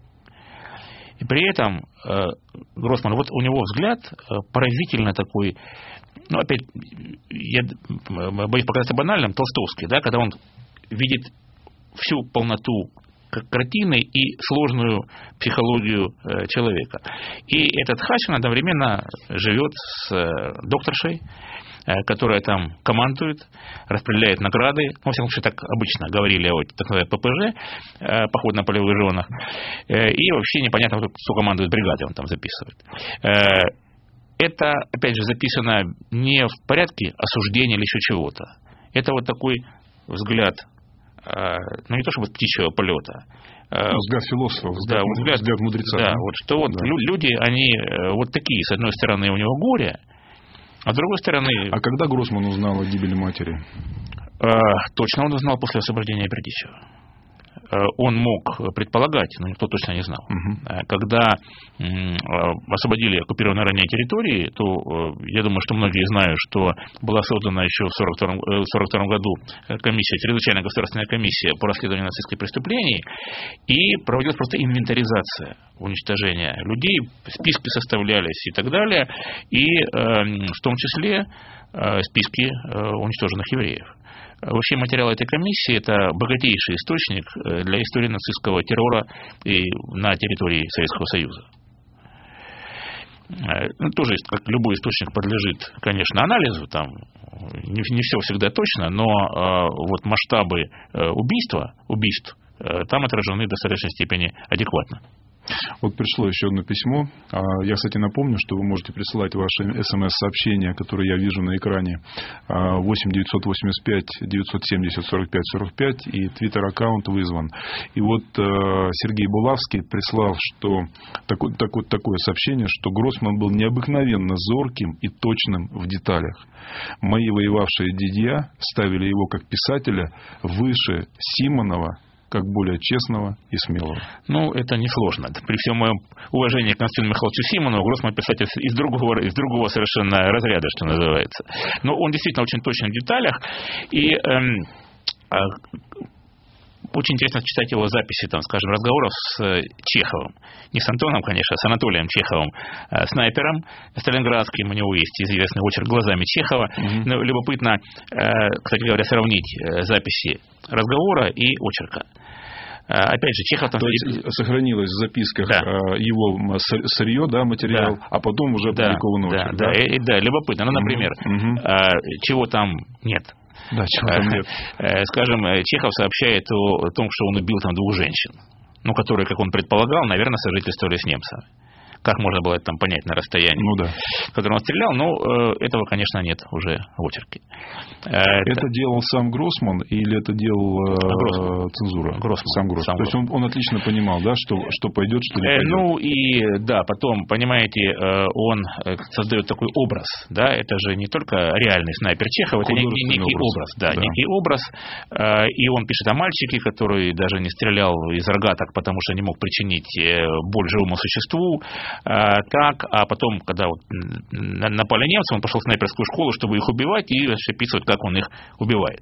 И при этом Гроссман, вот у него взгляд поразительно такой, ну опять, я боюсь показаться банальным, толстовский, да, когда он видит всю полноту картины и сложную психологию человека. И этот Хасин одновременно живет с докторшей, которая там командует, распределяет награды. Ну, во всяком случае, так обычно говорили о так называемой ППЖ, поход на полевых женах. И вообще непонятно, кто командует бригадой, он там записывает. Это, опять же, записано не в порядке осуждения или еще чего-то. Это вот такой взгляд, ну не то чтобы птичьего полета. Взгляд философа, взгляд, да, взгляд, взгляд мудреца. Да, вот что вот да. люди, они вот такие. С одной стороны, у него горе, а с другой стороны... А когда Гроссман узнал о гибели матери? Точно он узнал после освобождения Бердичева. Он мог предполагать, но никто точно не знал. Угу. Когда освободили оккупированные ранее территории, то я думаю, что многие знают, что была создана еще в сорок втором году комиссия, чрезвычайная государственная комиссия по расследованию нацистских преступлений, и проводилась просто инвентаризация уничтожения людей, списки составлялись и так далее, и в том числе списки уничтоженных евреев. Вообще материал этой комиссии – это богатейший источник для истории нацистского террора и на территории Советского Союза. Ну, тоже, как любой источник, подлежит, конечно, анализу, там не, не все всегда точно, но э, вот масштабы э, убийства, убийств э, там отражены в достаточной степени адекватно. Вот пришло еще одно письмо. Я, кстати, напомню, что вы можете присылать ваши смс-сообщения, которые я вижу на экране, восемь девятьсот восемьдесят пять девятьсот семьдесят сорок пять сорок пять, и твиттер-аккаунт вызван. И вот Сергей Булавский прислал, что такое, такое, такое сообщение, что Гроссман был необыкновенно зорким и точным в деталях. Мои воевавшие дядья ставили его как писателя выше Симонова, как более честного и смелого. Ну, это несложно. При всем моем уважении к Константину Михайловичу Симонову, Гроссман писатель из другого, из другого совершенно разряда, что называется. Но он действительно очень точен в деталях. И эм, э, очень интересно читать его записи, там, скажем, разговоров с Чеховым. Не с Антоном, конечно, а с Анатолием Чеховым, э, снайпером сталинградским. У него есть известный очерк «Глазами Чехова». Mm-hmm. Но любопытно, э, кстати говоря, сравнить записи разговора и очерка. Опять же, Чехов там... То есть сохранилось в записках да. его сырье, да, материал, да. а потом уже опубликован да, очерк. Да, да. Да. И, да, любопытно. Ну, например, угу. чего там нет. Да, чего там нет. Скажем, Чехов сообщает о том, что он убил там двух женщин, ну, которые, как он предполагал, наверное, сожительствовали с немцами. Как можно было это там понять на расстоянии, ну, да. в котором он стрелял, но э, этого, конечно, нет уже в очерке. Э, это, это делал сам Гроссман или это делал э, Гроссман. цензура? Гроссман. Сам Гроссман. Сам То есть он, он отлично понимал, да, что, что пойдет, что не пойдет. Э, ну и да, потом, понимаете, э, он создает такой образ, да, это же не только реальный снайпер Чехова, это некий, некий образ, образ да, да, некий образ, э, и он пишет о мальчике, который даже не стрелял из рогаток, потому что не мог причинить боль живому существу. так, а потом, когда вот напали немцы, он пошел в снайперскую школу, чтобы их убивать, и описывать, как он их убивает.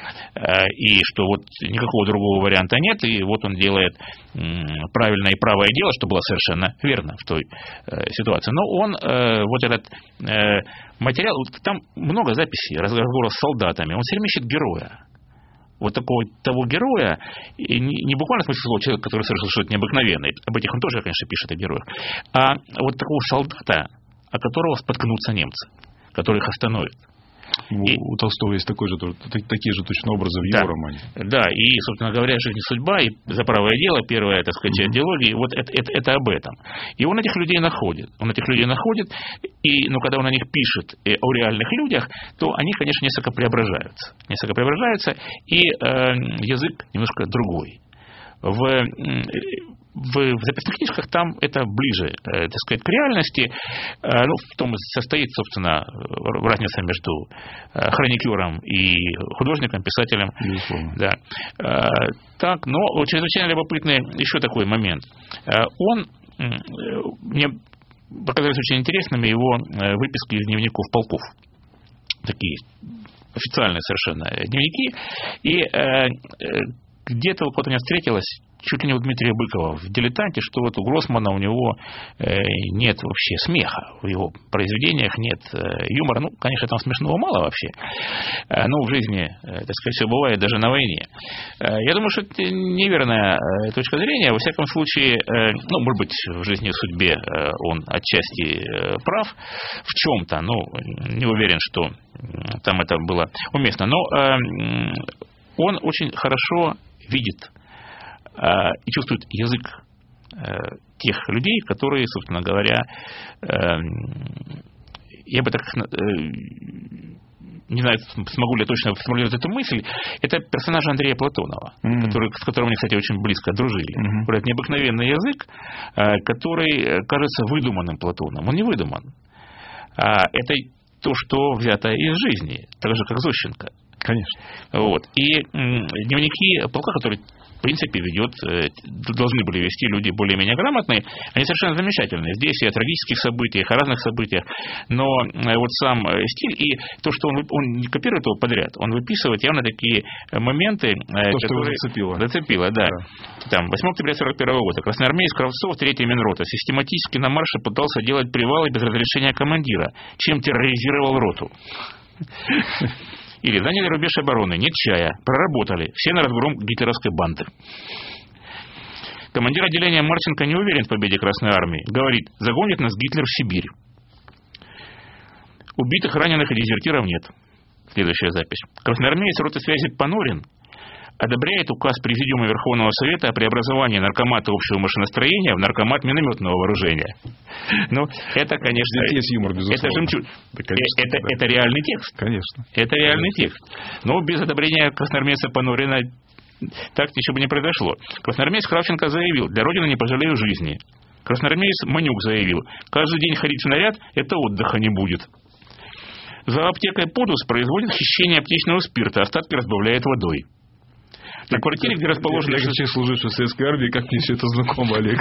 И что вот никакого другого варианта нет, и вот он делает правильное и правое дело, что было совершенно верно в той ситуации. Но он, вот этот материал, там много записей, разговоров с солдатами, он все время ищет героя. Вот такого того героя, не, не буквально в смысле слова человека, который совершил что-то необыкновенное, об этих он тоже, конечно, пишет о героях, а вот такого солдата, о которого споткнутся немцы, который их остановит. У, и, у Толстого есть такой же, такие же точно образы в его да, романе. Да, и, собственно говоря, «Жизнь и судьба», и «За правое дело», первая, так сказать, mm-hmm. диалоги, вот это, это, это об этом. И он этих людей находит. Он этих людей находит, и, ну, когда он о них пишет о реальных людях, то они, конечно, несколько преображаются. Несколько преображаются, и э, язык немножко другой. В, в, в записных книжках там это ближе, э, так сказать, к реальности. Э, ну, в том состоит, собственно, разница между э, хроникером и художником, писателем. Да. Э, так, но чрезвычайно любопытный еще такой момент. Э, он, э, мне показались очень интересными его э, выписки из дневников полков. Такие официальные совершенно дневники. И э, э, где-то вот у меня встретилась чуть ли не у Дмитрия Быкова в «Дилетанте», что вот у Гроссмана у него э, нет вообще смеха. В его произведениях нет э, юмора. Ну, конечно, там смешного мало вообще. Э, но в жизни, э, так сказать, все бывает, даже на войне. Э, я думаю, что это неверная э, точка зрения. Во всяком случае, э, ну, может быть, в жизни и судьбе э, он отчасти э, прав в чем-то. Ну, не уверен, что э, там это было уместно. Но э, он очень хорошо видит э, и чувствует язык э, тех людей, которые, собственно говоря, э, я бы так, э, не знаю, смогу ли я точно сформулировать эту мысль, это персонаж Андрея Платонова, mm-hmm. который, с которым они, кстати, очень близко дружили. Mm-hmm. Это необыкновенный язык, э, который кажется выдуманным Платоном. Он не выдуман. А это то, что взято из жизни, так же, как Зощенко. Конечно. Вот. И м, дневники полка, которые, в принципе, ведет, э, должны были вести люди более-менее грамотные, они совершенно замечательные. Здесь и о трагических событиях, о разных событиях. Но э, вот сам э, стиль и то, что он, он не копирует его подряд, он выписывает явно такие моменты, э, то, которые... что зацепило. Зацепило, да. да. Там, восьмого октября сорок первого года. Красноармеец Кравцов, третья Минрота, систематически на марше пытался делать привалы без разрешения командира, чем терроризировал роту. Или заняли рубеж обороны, нет чая, проработали, все на разгром гитлеровской банды. Командир отделения Марченко не уверен в победе Красной Армии. Говорит, загонит нас Гитлер в Сибирь. Убитых, раненых и дезертиров нет. Следующая запись. Красноармеец роты связи Панорин одобряет указ Президиума Верховного Совета о преобразовании наркомата общего машиностроения в наркомат минометного вооружения. Ну, это, конечно... Здесь есть юмор, безусловно. Это жемчуг. Да, конечно, это, да. это реальный текст. Конечно. Это реальный конечно. текст. Но без одобрения красноармейца Панорина так ничего бы не произошло. Красноармеец Кравченко заявил, для Родины не пожалею жизни. Красноармеец Манюк заявил, каждый день ходить в наряд, это отдыха не будет. За аптекой Подус производит хищение аптечного спирта, остатки разбавляет водой. На квартире, где расположена... Я, как служивший в советской армии, как мне все это знакомо, Олег?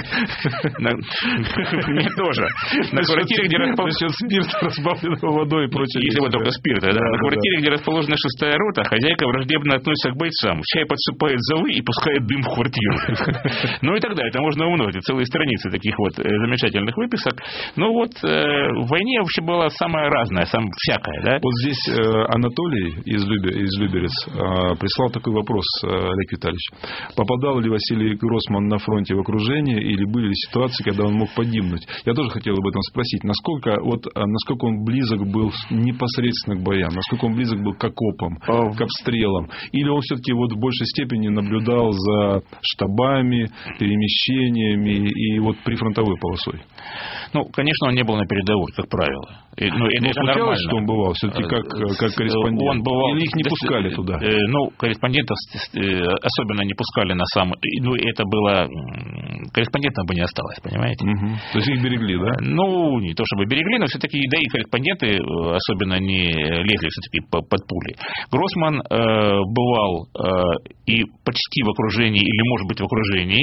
Мне тоже. На квартире, где расположена... спирт, разбавленного водой и прочее. Если вот только спирта, да. На квартире, где расположена шестая рота, хозяйка враждебно относится к бойцам. В чай подсыпает золы и пускает дым в квартиру. Ну и так далее. Это можно умножить. Целые страницы таких вот замечательных выписок. Ну вот, в войне вообще было самое разное, самое всякое, да? Вот здесь Анатолий из Люберец прислал такой вопрос, Олег Витальевич. Попадал ли Василий Гроссман на фронте в окружение или были ли ситуации, когда он мог погибнуть? Я тоже хотел об этом спросить. Насколько, вот, насколько он близок был непосредственно к боям? Насколько он близок был к окопам, к обстрелам? Или он все-таки вот в большей степени наблюдал за штабами, перемещениями и вот прифронтовой полосой? Ну, конечно, он не был на передовой, как правило. И, ну, это, это нормально. Что он бывал все-таки как, как корреспондент? Он бывал, или их не пускали туда? Ну, корреспондентов особенно не пускали на сам... Ну, это было... Корреспондентов бы не осталось, понимаете? Угу. То есть их берегли, да? Ну, не то чтобы берегли, но все-таки, да и корреспонденты особенно не лезли все-таки под пули. Гроссман э, бывал э, и почти в окружении, или, может быть, в окружении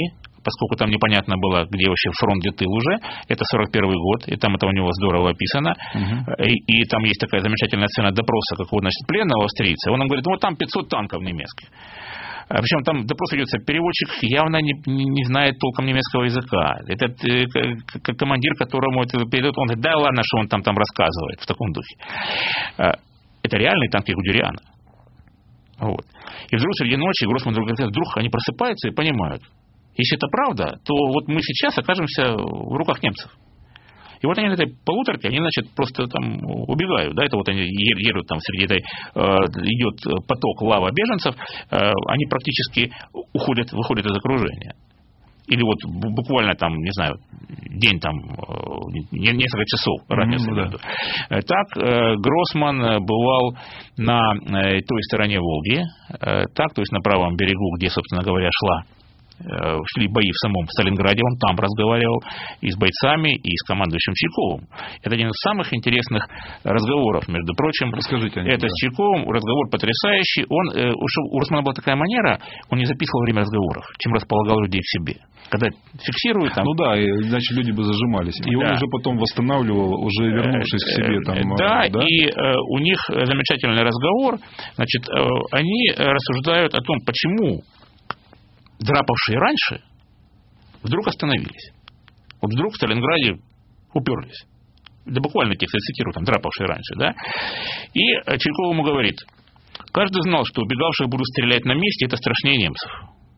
поскольку там непонятно было, где вообще фронт, где тыл уже. Это сорок первый год, и там это у него здорово описано. Угу. И, и там есть такая замечательная сцена допроса какого-то, значит, пленного австрийца. Он нам говорит, вот там пятьсот танков немецких. Причем там допрос ведется, переводчик явно не, не знает толком немецкого языка. Этот э, командир, которому это передает, он говорит, да ладно, что он там, там рассказывает в таком духе. Это реальные танки Гудериана. Вот. И вдруг среди ночи Гроссман вдруг, вдруг они просыпаются и понимают, если это правда, то вот мы сейчас окажемся в руках немцев. И вот они на этой полуторке, они, значит, просто там убегают, да, это вот они едут там среди этой, э, идет поток лава беженцев, э, они практически уходят, выходят из окружения. Или вот буквально там, не знаю, день там, несколько часов разница. Mm-hmm, да. Так Гроссман бывал на той стороне Волги, так, то есть на правом берегу, где, собственно говоря, шла шли бои в самом Сталинграде, он там разговаривал и с бойцами, и с командующим Чайковым. Это один из самых интересных разговоров, между прочим. Расскажите. Это да. С Чайковым, разговор потрясающий. Он, у Гроссмана была такая манера, он не записывал время разговоров, чем располагал людей к себе. Когда фиксирует там... Ну да, иначе люди бы зажимались. И да. Он уже потом восстанавливал, уже вернувшись к себе. Там, да, да, и э, у них замечательный разговор. Значит, э, они рассуждают о том, почему драпавшие раньше вдруг остановились. Вот вдруг в Сталинграде уперлись. Да буквально текст я цитирую, там, драпавшие раньше, да. И Чайков ему говорит, каждый знал, что убегавших будут стрелять на месте, это страшнее немцев.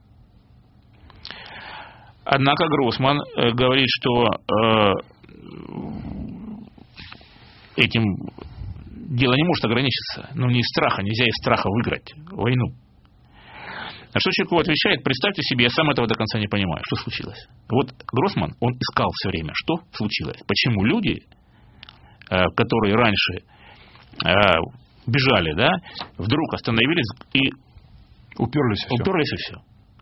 Однако Гроссман э, говорит, что э, этим дело не может ограничиться. Ну, не из страха, нельзя из страха выиграть войну. На что Чайков отвечает, представьте себе, я сам этого до конца не понимаю, что случилось. Вот Гроссман, он искал все время, что случилось. Почему люди, которые раньше бежали, да, вдруг остановились и уперлись, уперлись и все.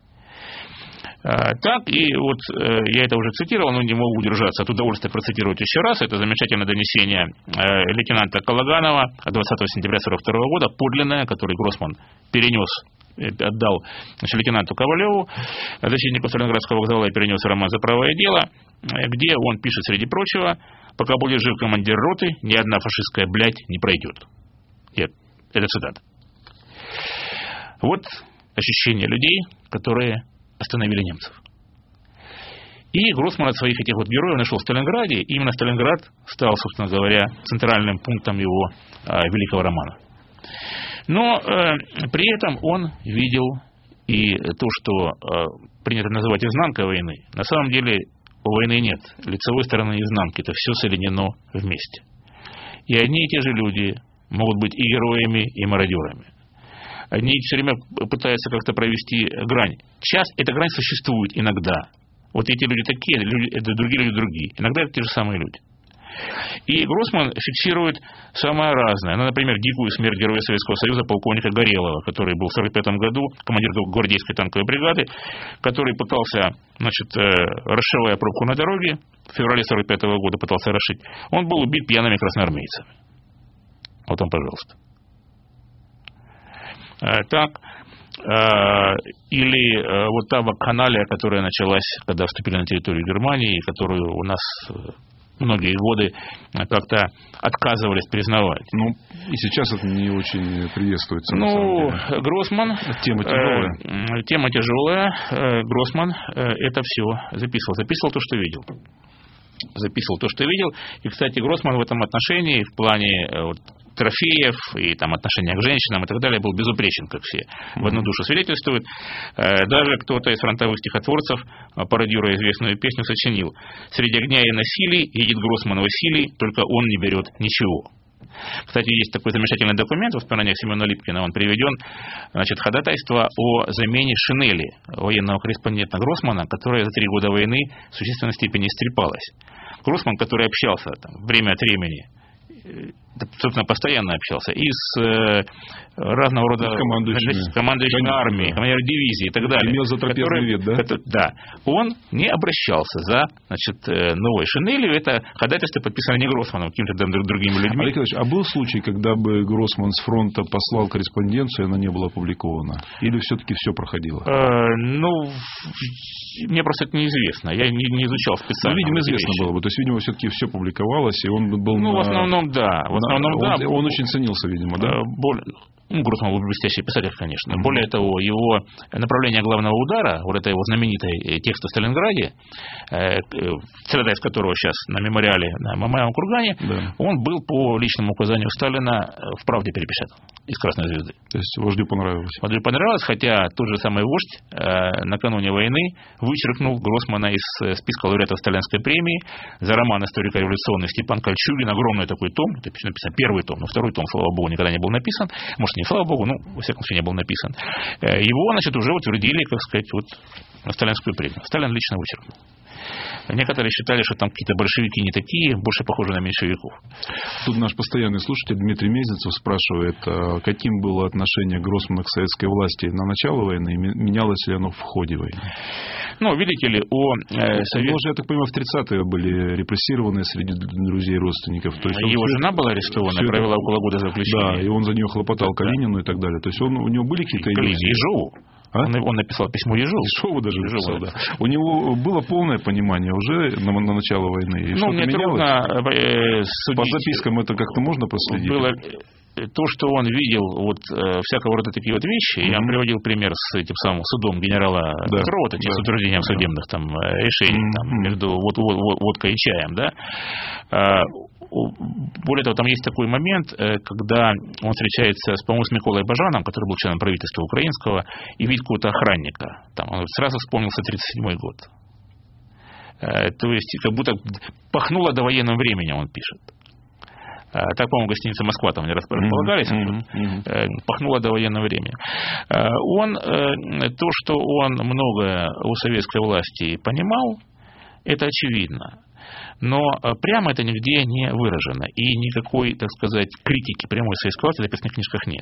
Так, и вот я это уже цитировал, но не могу удержаться от удовольствия процитировать еще раз. Это замечательное донесение лейтенанта Калаганова двадцатого сентября сорок второго года, подлинное, который Гроссман перенес, отдал, значит, лейтенанту Ковалеву, защитнику Сталинградского вокзала, и перенес роман «За правое дело», где он пишет, среди прочего, пока будет жив командир роты, ни одна фашистская блядь не пройдет. Нет, это цитата. Вот ощущение людей, которые остановили немцев. И Гроссман от своих этих вот героев нашел в Сталинграде, и именно Сталинград стал, собственно говоря, центральным пунктом его а, великого романа. Но э, при этом он видел и то, что э, принято называть изнанкой войны. На самом деле у войны нет лицевой стороны и изнанки, это все соединено вместе. И одни и те же люди могут быть и героями, и мародерами. Одни все время пытаются как-то провести грань. Сейчас эта грань существует иногда. Вот эти люди такие, это другие люди другие. Иногда это те же самые люди. И Гроссман фиксирует самое разное. Ну, например, дикую смерть героя Советского Союза полковника Горелова, который был в сорок пятом году командир гвардейской танковой бригады, который пытался, значит, расшивая пробку на дороге, в феврале сорок пятого года пытался расшить. Он был убит пьяными красноармейцами. Вот он, пожалуйста. Так, или вот та вакханалия, которая началась, когда вступили на территорию Германии, которую у нас многие годы как-то отказывались признавать. Ну, и сейчас это не очень приветствуется. Ну, Гроссман... Тема тяжелая. Э, тема тяжелая. Э, Гроссман э, это все записывал. Записывал то, что видел. Записывал то, что видел. И, кстати, Гроссман в этом отношении, в плане э, вот, трофеев и там, отношения к женщинам и так далее, был безупречен, как все в одну душу свидетельствуют. Даже кто-то из фронтовых стихотворцев, пародируя известную песню, сочинил: «Среди огня и насилий едет Гроссман Василий, только он не берет ничего». Кстати, есть такой замечательный документ в воспоминаниях Семена Липкина, он приведен, значит, ходатайство о замене шинели военного корреспондента Гроссмана, которая за три года войны в существенной степени истрепалась. Гроссман, который общался там, время от времени собственно, постоянно общался и с э, разного рода командующими, командующими армией, командирами дивизии и так далее. Имел затрапезный вид, да? Это, да. Он не обращался за, значит, новой шинелью. Это ходатайство подписано не Гроссманом, а какими-то другими людьми. Олег Ильич, а был случай, когда бы Гроссман с фронта послал корреспонденцию, и она не была опубликована? Или все-таки все проходило? Э, ну, мне просто это неизвестно. Я не, не изучал специально. Ну, видимо, известно вещи. было бы. То есть, видимо, все-таки все публиковалось, и он был... Ну, на... в основном, да. В основном, он, да. Он очень ценился, видимо, да? Более... Ну, Гроссман был блестящий писатель, конечно. Mm-hmm. Более того, его направление главного удара, вот это его знаменитый текст о Сталинграде, цитата которого сейчас на мемориале на Мамаевом кургане, да. Он был по личному указанию Сталина в «Правде» перепечатан из «Красной звезды». То есть вождю понравилось? Вождю понравилось, хотя тот же самый вождь накануне войны вычеркнул Гроссмана из списка лауреатов Сталинской премии за роман историко-революционный Степан Кольчугин, огромный такой том, это написан первый том, но второй том, слава богу, никогда не был написан, может, не слава богу, ну, во всяком случае, не был написан. Его, значит, уже утвердили, как сказать, вот, на сталинскую премию. Сталин лично вычеркнул. Некоторые считали, что там какие-то большевики не такие, больше похожи на меньшевиков. Тут наш постоянный слушатель Дмитрий Мезенцев спрашивает, каким было отношение Гроссмана к советской власти на начало войны, и менялось ли оно в ходе войны? Ну, видите ли, о... Э, совет... Его же, я так понимаю, в тридцатые были репрессированы среди друзей и родственников. То есть его он... жена была арестована, провела это... около года заключения. Да, и он за нее хлопотал, да. Калинину и так далее. То есть он, у него были какие-то... Ежову. А? Он, он написал письмо Ежову. Ежову даже написал, да. У него было полное понимание уже на, на начало войны. И ну, мне трудно э, судить. По запискам это как-то можно проследить? Было... То, что он видел вот, э, всякого рода такие вот вещи, mm-hmm. я приводил пример с этим самым судом генерала да. Петрова, да. с утверждением да. судебных там, решений mm-hmm. там, между вот, вот, вот, водкой и чаем. Да? А, более того, там есть такой момент, когда он встречается с, по-моему, с Миколой Бажаном, который был членом правительства украинского, и видит какого-то охранника. Там, он сразу вспомнился тридцать седьмой год. А, то есть, как будто пахнуло довоенным временем, он пишет. Так, по-моему, гостиница «Москва» там не располагались. Mm-hmm. Mm-hmm. Пахнуло до военного времени. Он, то, что он многое у советской власти понимал, это очевидно. Но прямо это нигде не выражено. И никакой, так сказать, критики прямой советской власти в записных книжках нет.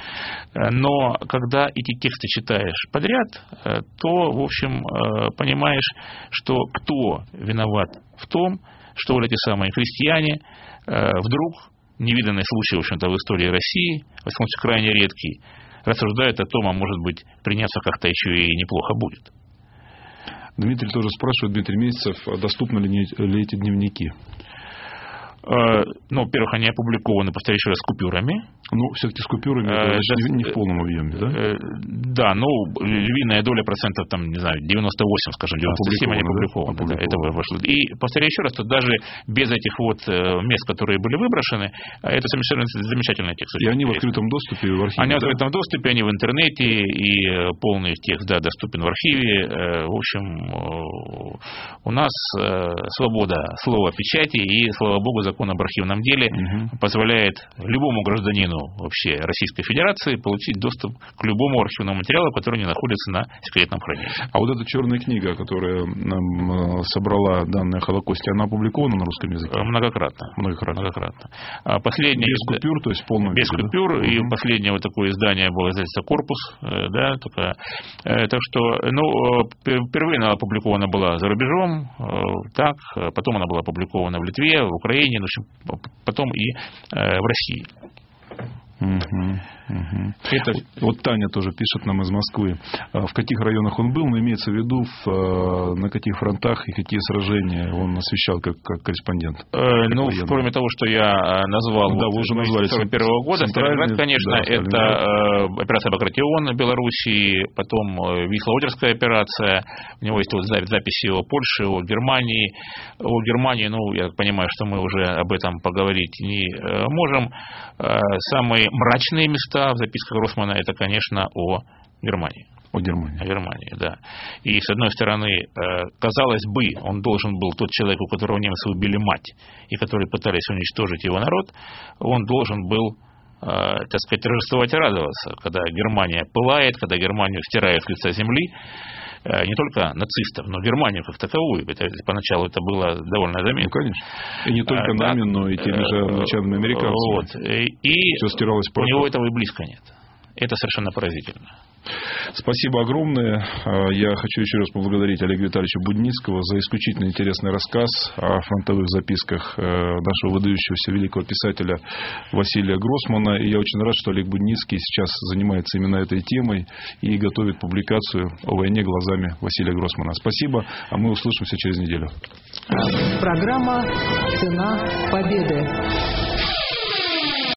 Но когда эти тексты читаешь подряд, то, в общем, понимаешь, что кто виноват в том, что вот эти самые крестьяне вдруг, невиданный случай, в общем-то, в истории России, в основном крайне редкий, рассуждают о том, а может быть, приняться как-то еще и неплохо будет. Дмитрий тоже спрашивает, Дмитрий Месяцев, доступны ли, ли эти дневники? Ну, во-первых, они опубликованы, повторяю еще раз, с купюрами. Ну, все-таки с купюрами, это да, не в полном объеме, да? Да, ну, львиная доля процентов, там, не знаю, девяносто восемь, скажем, девяносто семь они опубликованы. Да? Это вышло. И, повторяю еще раз, то даже без этих вот мест, которые были выброшены, это совершенно замечательный текст. И они в открытом доступе в архиве? Они да? в открытом доступе, они в интернете, и полный текст, да, доступен в архиве. В общем, у нас свобода слова печати, и, слава богу, закон об архивном деле угу. позволяет любому гражданину вообще Российской Федерации получить доступ к любому архивному материалу, который не находится на секретном хранилище. А вот эта черная книга, которая нам собрала данные о Холокосте, она опубликована на русском языке? Многократно. Многократно. Многократно. А последнее... Без купюр, то есть полное? Без виде, купюр. Да? И угу. последнее вот такое издание было издательство «Корпус». Да, только, так что, ну, впервые она опубликована была за рубежом, так, потом она была опубликована в Литве, в Украине, в общем, потом и в России. Угу, угу. Это... Вот, вот Таня тоже пишет нам из Москвы. В каких районах он был, но имеется в виду, в, на каких фронтах и какие сражения он освещал как, как корреспондент? Э, ну, военный. Кроме того, что я назвал, да, вот, вы уже назвали сорок первого года, Сталинград, конечно, да, это э, операция «Багратион» в Белоруссии, потом Висло-Одерская операция, у него есть вот записи о Польше, о Германии. О Германии, ну, я понимаю, что мы уже об этом поговорить не э, можем. Э, самые мрачные места в записках Гроссмана — это, конечно, о Германии. О Германии. О Германии, да. И, с одной стороны, казалось бы, он должен был, тот человек, у которого немцы убили мать, и которые пытались уничтожить его народ, он должен был, так сказать, торжествовать и радоваться, когда Германия пылает, когда Германию стирают с лица земли, не только нацистов, но Германию как таковую. Это, поначалу это было довольно заметно. Ну, конечно. И не только а, нами, да, но и теми же англичанами, американцами. Вот. И все стиралось у него этого и близко нет. Это совершенно поразительно. Спасибо огромное. Я хочу еще раз поблагодарить Олега Витальевича Будницкого за исключительно интересный рассказ о фронтовых записках нашего выдающегося великого писателя Василия Гроссмана. И я очень рад, что Олег Будницкий сейчас занимается именно этой темой и готовит публикацию о войне глазами Василия Гроссмана. Спасибо, а мы услышимся через неделю. Программа «Цена победы».